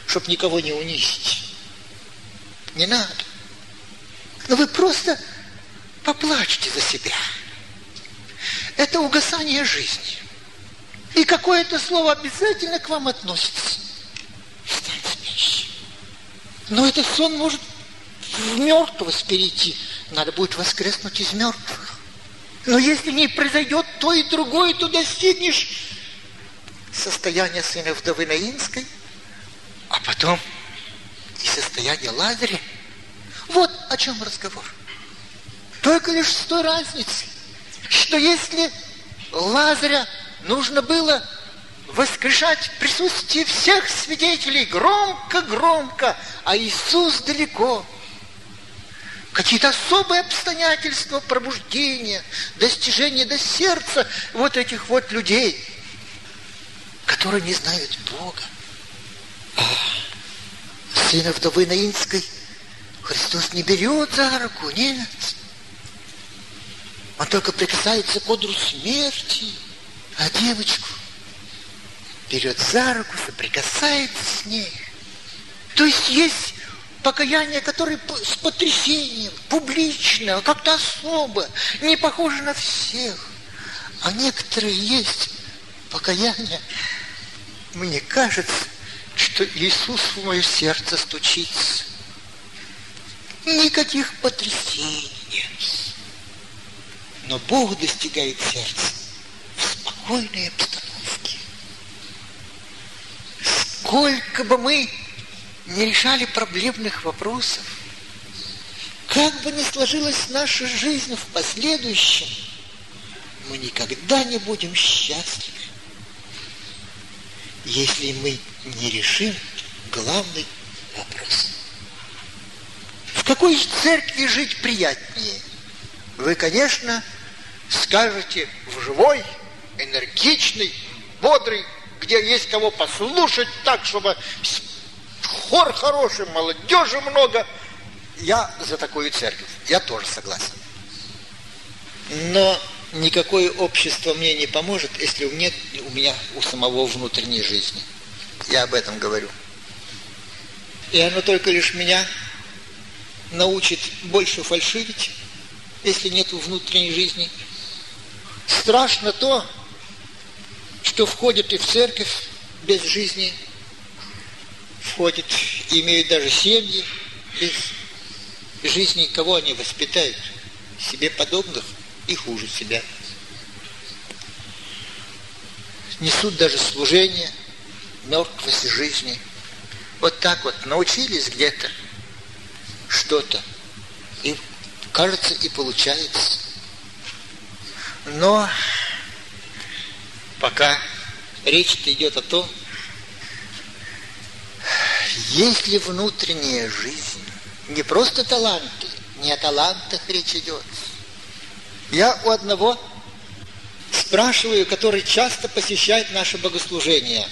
[SPEAKER 1] чтобы никого не унизить. Не надо. Но вы просто поплачьте за себя. Это угасание жизни. И какое-то слово обязательно к вам относится. Стань спящим. Но этот сон может в мертвость перейти. Надо будет воскреснуть из мертвых. Но если не произойдет то и другое, то достигнешь состояния сына вдовы Наинской, а потом и состояние Лазаря. Вот о чем разговор. Только лишь с той разницей, что если Лазаря нужно было воскрешать в присутствии всех свидетелей громко-громко, а Иисус далеко, какие-то особые обстоятельства пробуждения, достижения до сердца вот этих вот людей, которые не знают Бога. А сына вдовы Наинской Христос не берет за руку, нет. Он только прикасается к одру смерти, а девочку берет за руку, соприкасается с ней. То есть есть покаяние, которое с потрясением, публично, как-то особо, не похоже на всех. А некоторые есть покаяние. Мне кажется, что Иисус в мое сердце стучится. Никаких потрясений нет. Но Бог достигает сердца в спокойной обстановке. Сколько бы мы не решали проблемных вопросов, как бы ни сложилась наша жизнь в последующем, мы никогда не будем счастливы, если мы не решим главный вопрос. В какой же церкви жить приятнее? Вы, конечно, скажете, в живой, энергичной, бодрой, где есть кого послушать так, чтобы хор хороший, молодежи много. Я за такую церковь. Я тоже согласен. Но никакое общество мне не поможет, если нет у меня у самого внутренней жизни. Я об этом говорю. И оно только лишь меня научит больше фальшивить, если нет внутренней жизни. Страшно то, что входит и в церковь без жизни, входит, имеют даже семьи без жизни. Кого они воспитают? Себе подобных и хуже себя. Несут даже служение мертвости жизни. Вот так вот научились где-то что-то. И кажется, и получается. Но пока речь-то идет о том, есть ли внутренняя жизнь. Не просто таланты, не о талантах речь идет. Я у одного спрашиваю, который часто посещает наше богослужение.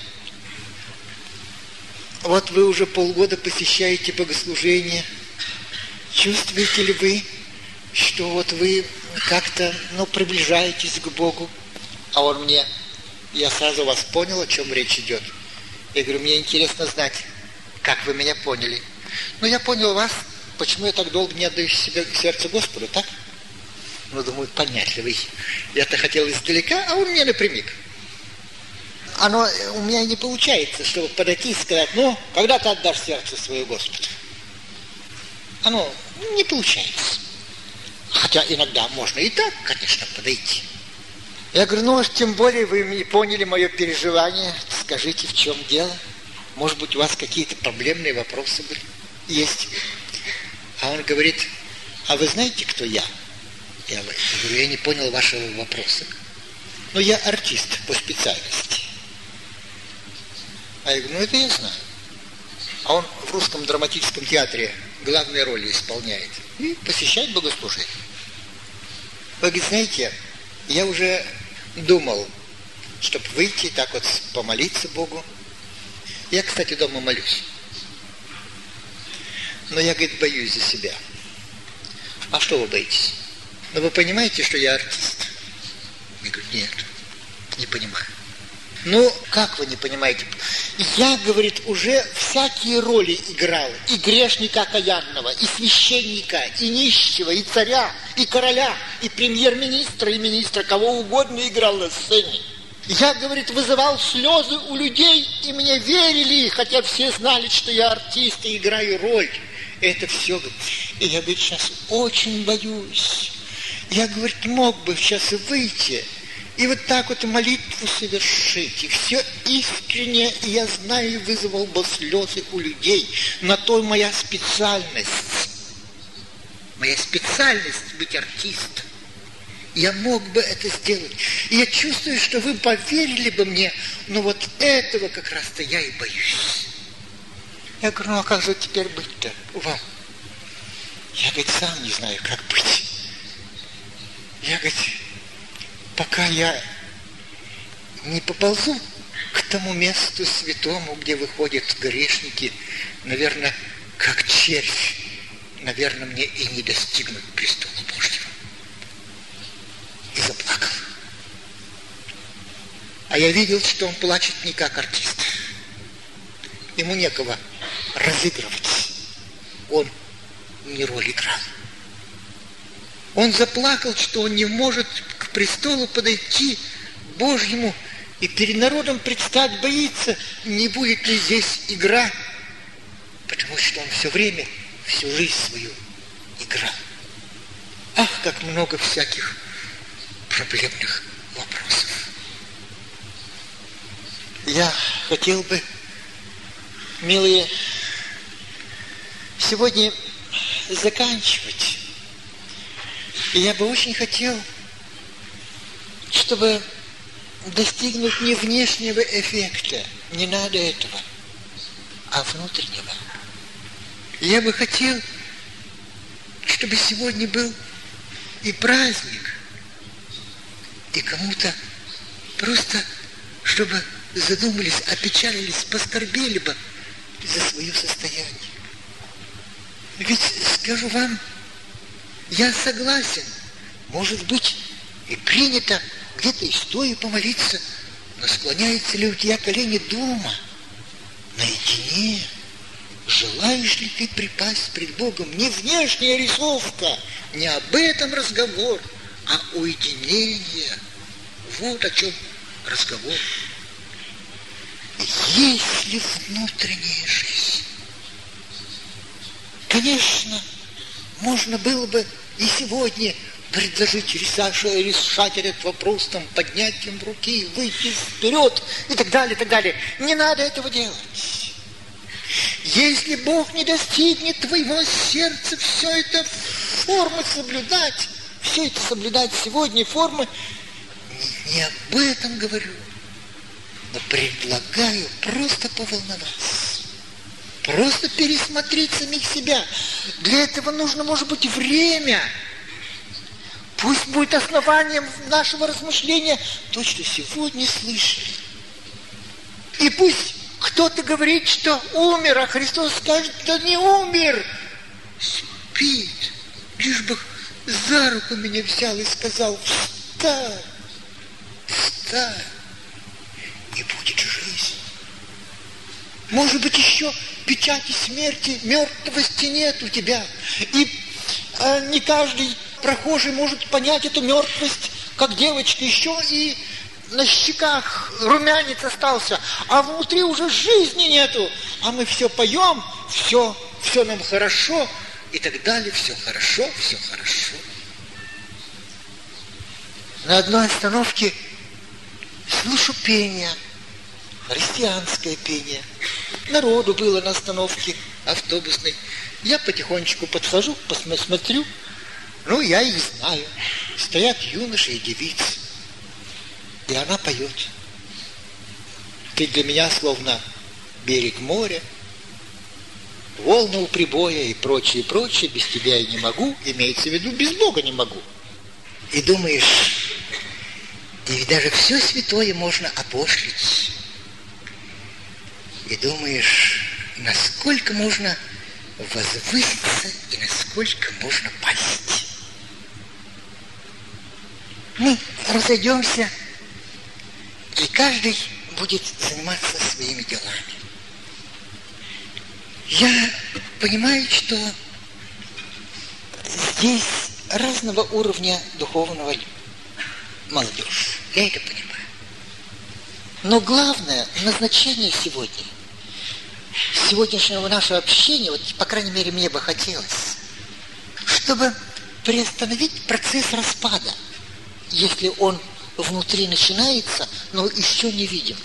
[SPEAKER 1] Вот вы уже полгода посещаете богослужение. Чувствуете ли вы, что вот вы как-то, ну, приближаетесь к Богу? А он мне, я сразу вас понял, о чем речь идет. Я говорю, мне интересно знать, как вы меня поняли. Ну, я понял вас, почему я так долго не отдаю себе сердце Господу, так? Ну, думаю, понятливый. Я-то хотел издалека, а он мне напрямик. Оно у меня не получается, чтобы подойти и сказать, ну, когда ты отдашь сердце свое Господу? Оно не получается. Хотя иногда можно и так, конечно, подойти. Я говорю, ну, тем более вы не поняли мое переживание. Скажите, в чем дело? Может быть, у вас какие-то проблемные вопросы были? Есть. А он говорит, а вы знаете, кто я? Я говорю, я не понял вашего вопроса. Ну, я артист по специальности. А я говорю, ну, это я знаю. А он в Русском драматическом театре главные роли исполняет и посещает богослужение. Вы говорите, знаете, я уже думал, чтобы выйти так вот помолиться Богу. Я, кстати, дома молюсь. Но я, говорит, боюсь за себя. А что вы боитесь? Ну, вы понимаете, что я артист? Я говорю, нет, не понимаю. Ну, как вы не понимаете? Я, говорит, уже всякие роли играл. И грешника окаянного, и священника, и нищего, и царя, и короля, и премьер-министра, и министра, кого угодно играл на сцене. Я, говорит, вызывал слезы у людей, и мне верили, хотя все знали, что я артист и играю роль. Это все, говорит. И я, говорит, сейчас очень боюсь. Я, говорит, мог бы сейчас выйти и вот так вот молитву совершить. И все искренне, и я знаю, вызвал бы слезы у людей. На то моя специальность. Моя специальность быть артистом. Я мог бы это сделать. И я чувствую, что вы поверили бы мне, но вот этого как раз-то я и боюсь. Я говорю, ну а как же теперь быть-то вам? Я, говорит, сам не знаю, как быть. Я, говорит, пока я не поползу к тому месту святому, где выходят грешники, наверное, как червь, наверное, мне и не достигнуть престола Божьего. И заплакал. А я видел, что он плачет не как артист. Ему некого разыгрывать. Он не роль играл. Он заплакал, что он не может к престолу подойти Божьему и перед народом предстать боится, не будет ли здесь игра, потому что он все время, всю жизнь свою играл. Ах, как много всяких проблемных вопросов. Я хотел бы, милые, сегодня заканчивать. И я бы очень хотел, чтобы достигнуть не внешнего эффекта, не надо этого, а внутреннего. Я бы хотел, чтобы сегодня был и праздник, и кому-то просто, чтобы задумались, опечалились, поскорбели бы за свое состояние. Ведь, скажу вам, я согласен, может быть, и принято где-то и стоя помолиться, но склоняется ли у тебя колени дома, наедине? Желаешь ли ты припасть пред Богом? Не внешняя рисовка, не об этом разговор, а уединение. Вот о чем разговор. Есть ли внутренняя жизнь? Конечно, можно было бы и сегодня предложить решать этот вопрос, там, поднятием руки, выйти вперед и так далее, и так далее. Не надо этого делать. Если Бог не достигнет твоего сердца, все это формы соблюдать, все это соблюдать сегодня формы, не, не об этом говорю, но предлагаю просто поволноваться, просто пересмотреть самих себя. Для этого нужно, может быть, время. Пусть будет основанием нашего размышления то, что сегодня слышали. И пусть кто-то говорит, что умер, а Христос скажет, да не умер, спит, лишь бы за руку меня взял и сказал, встань, встань, и будет жизнь. Может быть, еще печати смерти, мертвости нет у тебя. И а, не каждый прохожий может понять эту мертвость, как девочка, еще и на щеках румянец остался, а внутри уже жизни нету. А мы все поем, все, все нам хорошо, и так далее, все хорошо, все хорошо. На одной остановке слышу пение, христианское пение. Народу было на остановке автобусной. Я потихонечку подхожу, посмотрю, ну, я их знаю. Стоят юноши и девицы. И она поет. Ты для меня словно берег моря, волны у прибоя и прочее, прочее. Без тебя я не могу, имеется в виду, без Бога не могу. И думаешь, и ведь даже все святое можно опошлить. И думаешь, насколько можно возвыситься и насколько можно пасть. Мы разойдемся, и каждый будет заниматься своими делами. Я понимаю, что здесь разного уровня духовного молодежь. Я это понимаю. Но главное назначение сегодня, сегодняшнего нашего общения, вот, по крайней мере, мне бы хотелось, чтобы приостановить процесс распада, если он внутри начинается, но еще не видим.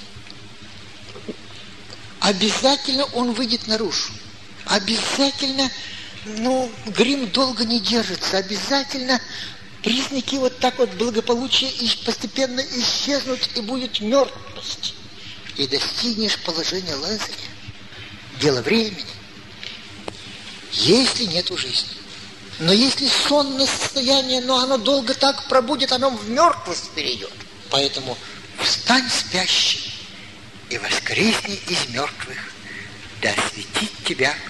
[SPEAKER 1] Обязательно он выйдет наружу. Обязательно, ну, грим долго не держится. Обязательно признаки вот так вот благополучия постепенно исчезнут, и будет мертвость. И достигнешь положения Лазаря. Дело времени. Если нету жизни. Но если сонное состояние, но оно долго так пробудет, оно в мертвость перейдет. Поэтому встань, спящий, и воскресни из мертвых, да осветит тебя